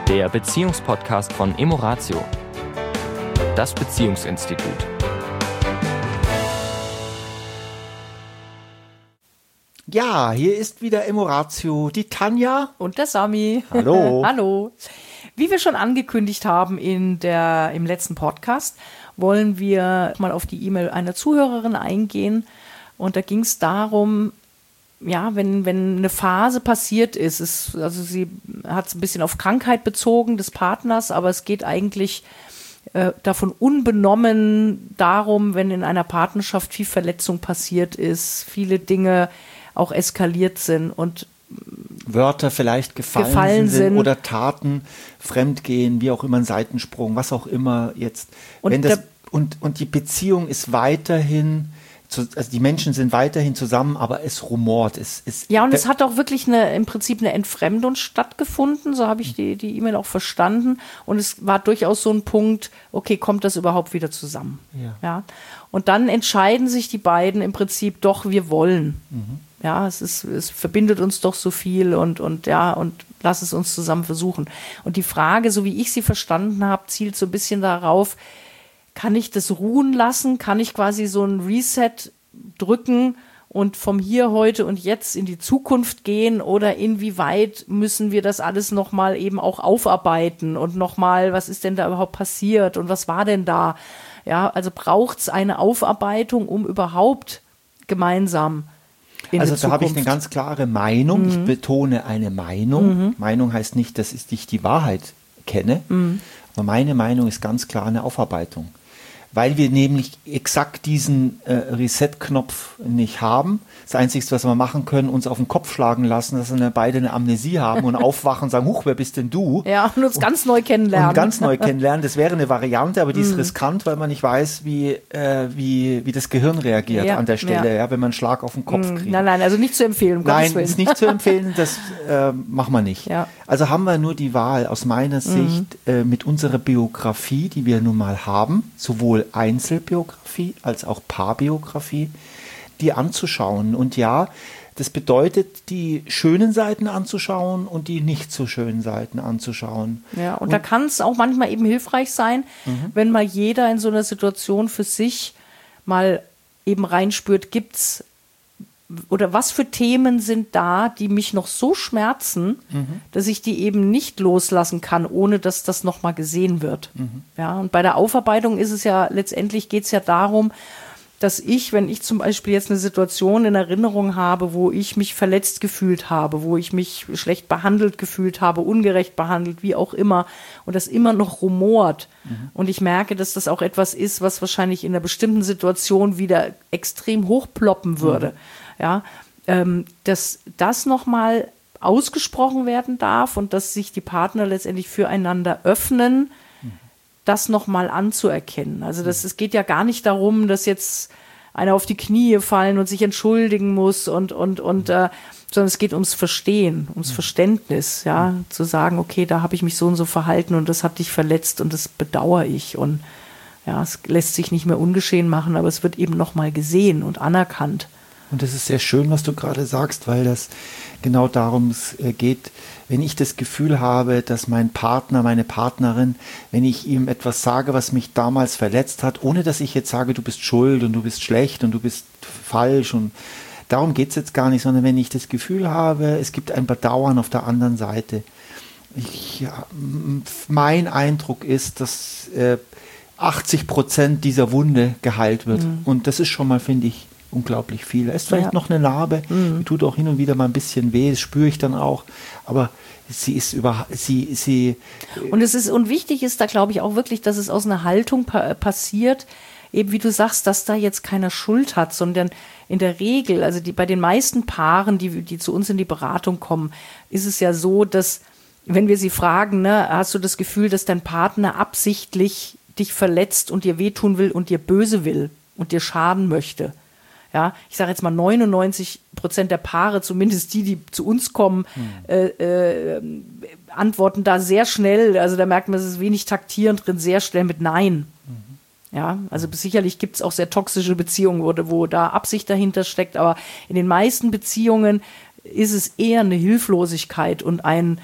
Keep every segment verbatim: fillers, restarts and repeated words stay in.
der Beziehungspodcast von Emoratio, das Beziehungsinstitut. Ja, hier ist wieder Emoratio, die Tanja und der Sami. Hallo. Hallo. Wie wir schon angekündigt haben in der, im letzten Podcast, wollen wir mal auf die E-Mail einer Zuhörerin eingehen. Und da ging es darum, ja, wenn, wenn eine Phase passiert ist, ist, also sie hat es ein bisschen auf Krankheit bezogen des Partners, aber es geht eigentlich äh, davon unbenommen darum, wenn in einer Partnerschaft viel Verletzung passiert ist, viele Dinge auch eskaliert sind und Wörter vielleicht gefallen, gefallen sind, sind oder Taten, Fremdgehen, wie auch immer, ein Seitensprung, was auch immer jetzt. Und, wenn das, der, und, und die Beziehung ist weiterhin, zu, also die Menschen sind weiterhin zusammen, aber es rumort. Es, es, ja, und es hat auch wirklich eine, im Prinzip eine Entfremdung stattgefunden, so habe ich die, die E-Mail auch verstanden. Und es war durchaus so ein Punkt, okay, kommt das überhaupt wieder zusammen? Ja. Ja? Und dann entscheiden sich die beiden im Prinzip doch, wir wollen. Mhm. Ja, es ist, es verbindet uns doch so viel und, und ja, und lass es uns zusammen versuchen. Und die Frage, so wie ich sie verstanden habe, zielt so ein bisschen darauf, kann ich das ruhen lassen? Kann ich quasi so ein Reset drücken und vom Hier, heute und jetzt in die Zukunft gehen? Oder inwieweit müssen wir das alles nochmal eben auch aufarbeiten und nochmal, was ist denn da überhaupt passiert und was war denn da? Ja, also braucht es eine Aufarbeitung, um überhaupt gemeinsam in Also die da habe ich Zukunft. eine ganz klare Meinung. Mhm. Ich betone eine Meinung. Mhm. Meinung heißt nicht, dass ich die Wahrheit kenne, mhm. aber meine Meinung ist ganz klar eine Aufarbeitung. Weil wir nämlich exakt diesen äh, Reset-Knopf nicht haben. Das Einzige, was wir machen können, uns auf den Kopf schlagen lassen, dass wir beide eine Amnesie haben und aufwachen und sagen, huch, wer bist denn du? Ja, und uns und, ganz neu kennenlernen. Und ganz neu kennenlernen, das wäre eine Variante, aber die ist mm. riskant, weil man nicht weiß, wie, äh, wie, wie das Gehirn reagiert ja, an der Stelle, ja. Ja, wenn man einen Schlag auf den Kopf mm. kriegt. Nein, nein, also nicht zu empfehlen. Um nein, ist nicht zu empfehlen, das äh, machen wir nicht. Ja. Also haben wir nur die Wahl, aus meiner Sicht, mm. äh, mit unserer Biografie, die wir nun mal haben, sowohl Einzelbiografie als auch Paarbiografie, die anzuschauen. Und ja, das bedeutet, die schönen Seiten anzuschauen und die nicht so schönen Seiten anzuschauen. Ja, und, und da kann es auch manchmal eben hilfreich sein, mhm. wenn mal jeder in so einer Situation für sich mal eben reinspürt, gibt's oder was für Themen sind da, die mich noch so schmerzen, mhm. dass ich die eben nicht loslassen kann, ohne dass das nochmal gesehen wird. Mhm. Ja, und bei der Aufarbeitung ist es ja, letztendlich geht es ja darum, dass ich, wenn ich zum Beispiel jetzt eine Situation in Erinnerung habe, wo ich mich verletzt gefühlt habe, wo ich mich schlecht behandelt gefühlt habe, ungerecht behandelt, wie auch immer, und das immer noch rumort. Mhm. Und ich merke, dass das auch etwas ist, was wahrscheinlich in einer bestimmten Situation wieder extrem hochploppen würde. Mhm. Ja, ähm, dass das nochmal ausgesprochen werden darf und dass sich die Partner letztendlich füreinander öffnen, das nochmal anzuerkennen. Also das, es geht ja gar nicht darum, dass jetzt einer auf die Knie fallen und sich entschuldigen muss und, und, und, äh, sondern es geht ums Verstehen, ums Verständnis, ja, zu sagen, okay, da habe ich mich so und so verhalten und das hat dich verletzt und das bedauere ich und ja, es lässt sich nicht mehr ungeschehen machen, aber es wird eben nochmal gesehen und anerkannt. Und das ist sehr schön, was du gerade sagst, weil das genau darum geht, wenn ich das Gefühl habe, dass mein Partner, meine Partnerin, wenn ich ihm etwas sage, was mich damals verletzt hat, ohne dass ich jetzt sage, du bist schuld und du bist schlecht und du bist falsch und darum geht es jetzt gar nicht, sondern wenn ich das Gefühl habe, es gibt ein Bedauern auf der anderen Seite. Ich, ja, mein Eindruck ist, dass äh, achtzig Prozent dieser Wunde geheilt wird. Mhm. Und das ist schon mal, finde ich, unglaublich viel. Es ist vielleicht ja. noch eine Narbe, mhm. die tut auch hin und wieder mal ein bisschen weh, das spüre ich dann auch, aber sie ist über, sie, sie. Und es ist, und wichtig ist da, glaube ich, auch wirklich, dass es aus einer Haltung pa- passiert, eben wie du sagst, dass da jetzt keiner Schuld hat, sondern in der Regel, also die, bei den meisten Paaren, die, die zu uns in die Beratung kommen, ist es ja so, dass, wenn wir sie fragen, ne, hast du das Gefühl, dass dein Partner absichtlich dich verletzt und dir wehtun will und dir böse will und dir schaden möchte? Ja, ich sage jetzt mal neunundneunzig Prozent der Paare, zumindest die, die zu uns kommen, hm. äh, äh, antworten da sehr schnell, also da merkt man, es ist wenig taktierend drin, sehr schnell mit Nein. Mhm. Ja, also sicherlich gibt es auch sehr toxische Beziehungen, wo, wo da Absicht dahinter steckt, aber in den meisten Beziehungen ist es eher eine Hilflosigkeit und ein,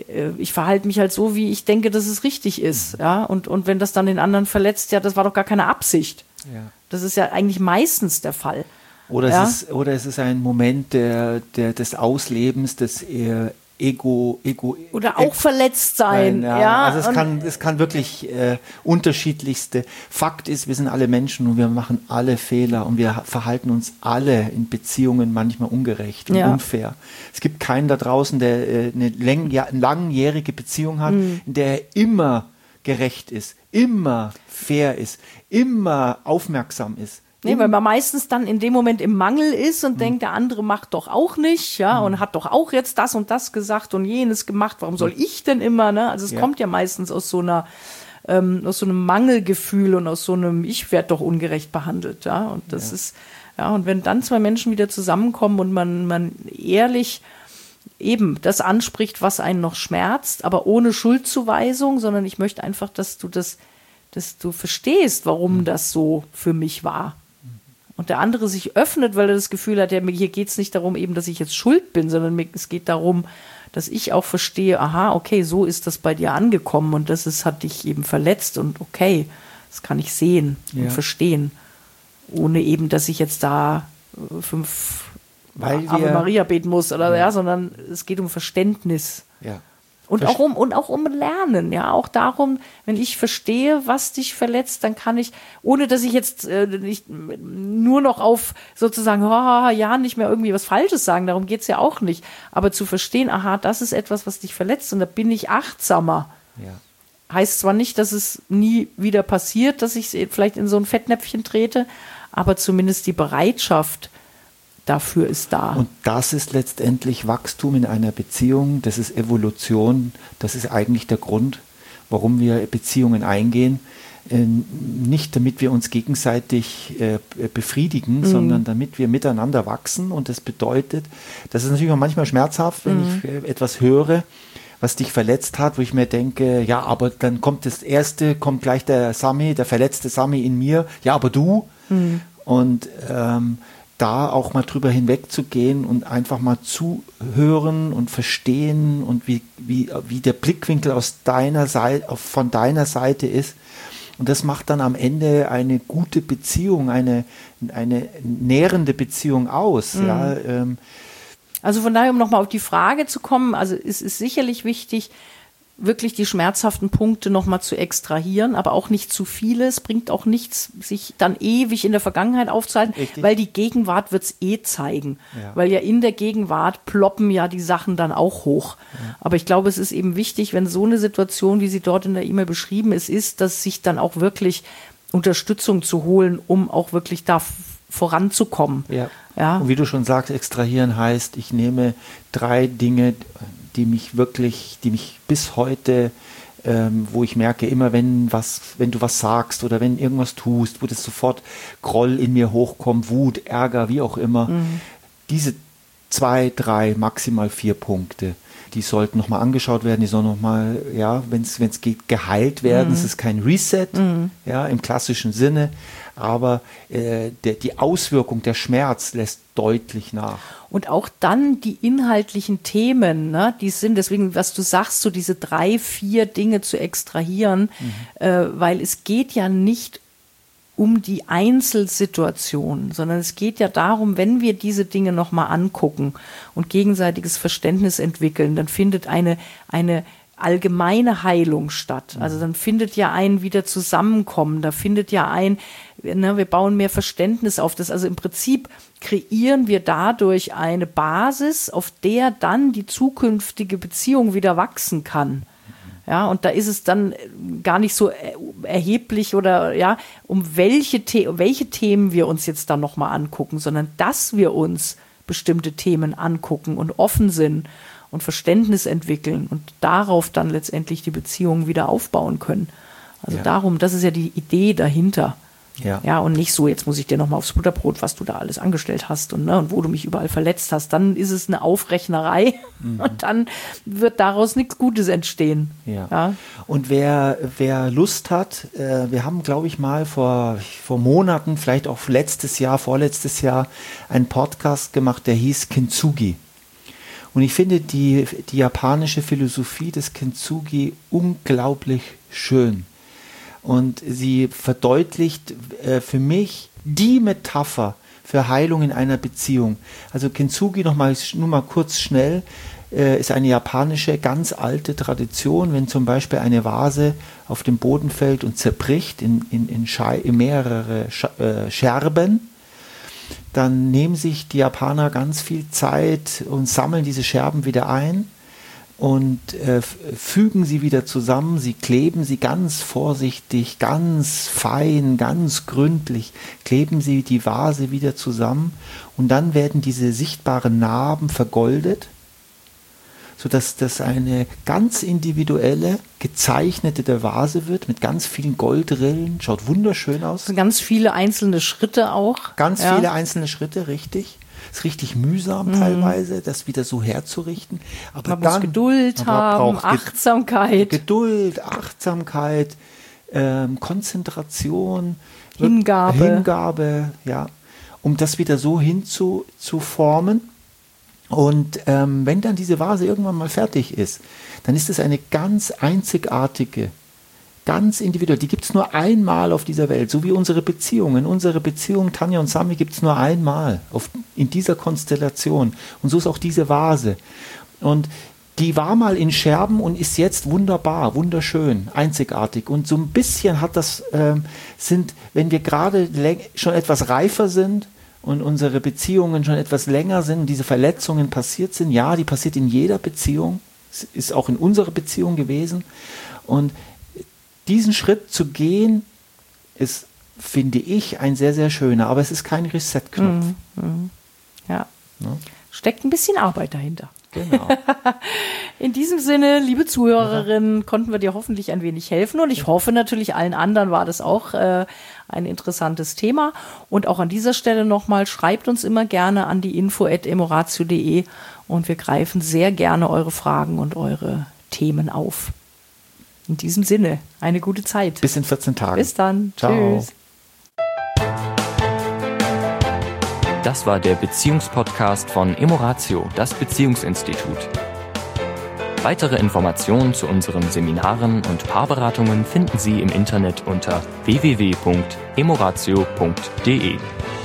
ich verhalte mich halt so, wie ich denke, dass es richtig ist. Ja? Und, und wenn das dann den anderen verletzt, ja, das war doch gar keine Absicht. Ja. Das ist ja eigentlich meistens der Fall. Oder, ja? es, ist, oder es ist ein Moment der, der, des Auslebens, des äh, Ego, Ego. Oder auch verletzt sein. Ja. Ja, also es kann, es kann wirklich äh, unterschiedlichste. Fakt ist, wir sind alle Menschen und wir machen alle Fehler und wir verhalten uns alle in Beziehungen manchmal ungerecht und ja. unfair. Es gibt keinen da draußen, der äh, eine läng, ja, langjährige Beziehung hat, mhm. in der er immer gerecht ist, immer fair ist, immer aufmerksam ist. Nee, weil man meistens dann in dem Moment im Mangel ist und mhm. denkt, der andere macht doch auch nicht, ja, mhm. und hat doch auch jetzt das und das gesagt und jenes gemacht. Warum soll ich denn immer, ne? Also es ja. kommt ja meistens aus so einer, ähm, aus so einem Mangelgefühl und aus so einem, ich werde doch ungerecht behandelt, ja. Und das ja. ist, ja, und wenn dann zwei Menschen wieder zusammenkommen und man, man ehrlich eben das anspricht, was einen noch schmerzt, aber ohne Schuldzuweisung, sondern ich möchte einfach, dass du das, dass du verstehst, warum mhm. das so für mich war. Und der andere sich öffnet, weil er das Gefühl hat, ja, hier geht es nicht darum, eben, dass ich jetzt schuld bin, sondern es geht darum, dass ich auch verstehe, aha, okay, so ist das bei dir angekommen und das ist, hat dich eben verletzt und okay, das kann ich sehen ja. und verstehen, ohne eben, dass ich jetzt da fünf weil Ave Maria beten muss oder ja. ja, sondern es geht um Verständnis. Ja. Und auch um, und auch um Lernen, ja, auch darum, wenn ich verstehe, was dich verletzt, dann kann ich, ohne dass ich jetzt äh, nicht nur noch auf sozusagen, oh, ja, nicht mehr irgendwie was Falsches sagen, darum geht's ja auch nicht, aber zu verstehen, aha, das ist etwas, was dich verletzt und da bin ich achtsamer. Ja. Heißt zwar nicht, dass es nie wieder passiert, dass ich vielleicht in so ein Fettnäpfchen trete, aber zumindest die Bereitschaft dafür ist da. Und das ist letztendlich Wachstum in einer Beziehung, das ist Evolution, das ist eigentlich der Grund, warum wir Beziehungen eingehen. Äh, nicht damit wir uns gegenseitig äh, befriedigen, mhm. sondern damit wir miteinander wachsen. Und das bedeutet, das ist natürlich auch manchmal schmerzhaft, wenn mhm. ich äh, etwas höre, was dich verletzt hat, wo ich mir denke, ja, aber dann kommt das Erste, kommt gleich der Sami, der verletzte Sami in mir, ja, aber du. Mhm. Und ähm, da auch mal drüber hinwegzugehen und einfach mal zuhören und verstehen und wie, wie, wie der Blickwinkel aus deiner Seite, von deiner Seite ist. Und das macht dann am Ende eine gute Beziehung, eine, eine nährende Beziehung aus. Mhm. Ja, ähm. Also von daher, um nochmal auf die Frage zu kommen, also es ist sicherlich wichtig, wirklich die schmerzhaften Punkte nochmal zu extrahieren, aber auch nicht zu viele. Es bringt auch nichts, sich dann ewig in der Vergangenheit aufzuhalten, Richtig. Weil die Gegenwart wird es eh zeigen. Ja. Weil ja in der Gegenwart ploppen ja die Sachen dann auch hoch. Ja. Aber ich glaube, es ist eben wichtig, wenn so eine Situation, wie sie dort in der E-Mail beschrieben ist, ist, dass sich dann auch wirklich Unterstützung zu holen, um auch wirklich da voranzukommen. Ja. Ja. Und wie du schon sagst, extrahieren heißt, ich nehme drei Dinge, die mich wirklich, die mich bis heute, ähm, wo ich merke, immer wenn was, wenn du was sagst oder wenn irgendwas tust, wo das sofort Groll in mir hochkommt, Wut, Ärger, wie auch immer, mhm. diese zwei, drei, maximal vier Punkte, die sollten nochmal angeschaut werden, die sollen nochmal, ja, wenn es geht, geheilt werden. Mhm. Es ist kein Reset, mhm. ja, im klassischen Sinne, aber äh, der, die Auswirkung, der Schmerz lässt deutlich nach. Und auch dann die inhaltlichen Themen, ne, die sind, deswegen, was du sagst, so diese drei, vier Dinge zu extrahieren, mhm. äh, weil es geht ja nicht um die Einzelsituation, sondern es geht ja darum, wenn wir diese Dinge nochmal angucken und gegenseitiges Verständnis entwickeln, dann findet eine, eine allgemeine Heilung statt. Also dann findet ja ein wieder Zusammenkommen, da findet ja ein, ne, wir bauen mehr Verständnis auf das. Also im Prinzip kreieren wir dadurch eine Basis, auf der dann die zukünftige Beziehung wieder wachsen kann. Ja, und da ist es dann gar nicht so erheblich oder ja, um welche, The- welche Themen wir uns jetzt dann nochmal angucken, sondern dass wir uns bestimmte Themen angucken und offen sind und Verständnis entwickeln und darauf dann letztendlich die Beziehungen wieder aufbauen können. Also ja. darum, das ist ja die Idee dahinter. Ja. ja, und nicht so, jetzt muss ich dir nochmal aufs Butterbrot, was du da alles angestellt hast und, ne, und wo du mich überall verletzt hast. Dann ist es eine Aufrechnerei mhm. und dann wird daraus nichts Gutes entstehen. Ja. ja. Und wer, wer Lust hat, äh, wir haben, glaube ich, mal vor, vor Monaten, vielleicht auch letztes Jahr, vorletztes Jahr, einen Podcast gemacht, der hieß Kintsugi. Und ich finde die, die japanische Philosophie des Kintsugi unglaublich schön. Und sie verdeutlicht äh, für mich die Metapher für Heilung in einer Beziehung. Also Kintsugi, noch mal, nur mal kurz schnell, äh, ist eine japanische, ganz alte Tradition. Wenn zum Beispiel eine Vase auf den Boden fällt und zerbricht in, in, in, Schei- in mehrere Sch- äh, Scherben, dann nehmen sich die Japaner ganz viel Zeit und sammeln diese Scherben wieder ein und äh, fügen sie wieder zusammen. Sie kleben sie ganz vorsichtig, ganz fein, ganz gründlich, kleben sie die Vase wieder zusammen und dann werden diese sichtbaren Narben vergoldet, sodass das eine ganz individuelle, gezeichnete Vase wird mit ganz vielen Goldrillen. Schaut wunderschön aus. Ganz viele einzelne Schritte auch. Ganz ja. viele einzelne Schritte, richtig. Ist richtig mühsam mhm. teilweise, das wieder so herzurichten. Aber man dann, muss Geduld haben, Achtsamkeit. Geduld, Achtsamkeit, ähm, Konzentration, Hingabe. Hingabe, ja, um das wieder so hinzuformen. Und ähm, wenn dann diese Vase irgendwann mal fertig ist, dann ist es eine ganz einzigartige, ganz individuell. Die gibt es nur einmal auf dieser Welt, so wie unsere Beziehungen. Unsere Beziehung, Tanja und Sami, gibt es nur einmal auf, in dieser Konstellation. Und so ist auch diese Vase. Und die war mal in Scherben und ist jetzt wunderbar, wunderschön, einzigartig. Und so ein bisschen hat das, ähm, sind, wenn wir gerade schon etwas reifer sind, und unsere Beziehungen schon etwas länger sind, diese Verletzungen passiert sind, ja, die passiert in jeder Beziehung, ist auch in unserer Beziehung gewesen. Und diesen Schritt zu gehen, ist, finde ich, ein sehr, sehr schöner, aber es ist kein Reset-Knopf. Mm, mm, ja. ja, steckt ein bisschen Arbeit dahinter. Genau. In diesem Sinne, liebe Zuhörerinnen, ja. konnten wir dir hoffentlich ein wenig helfen und ich hoffe natürlich, allen anderen war das auch äh, ein interessantes Thema. Und auch an dieser Stelle nochmal, schreibt uns immer gerne an die info at emoratio punkt de und wir greifen sehr gerne eure Fragen und eure Themen auf. In diesem Sinne, eine gute Zeit. Bis in vierzehn Tagen. Bis dann. Ciao. Tschüss. Das war der Beziehungspodcast von Emoratio, das Beziehungsinstitut. Weitere Informationen zu unseren Seminaren und Paarberatungen finden Sie im Internet unter w w w punkt emoratio punkt de.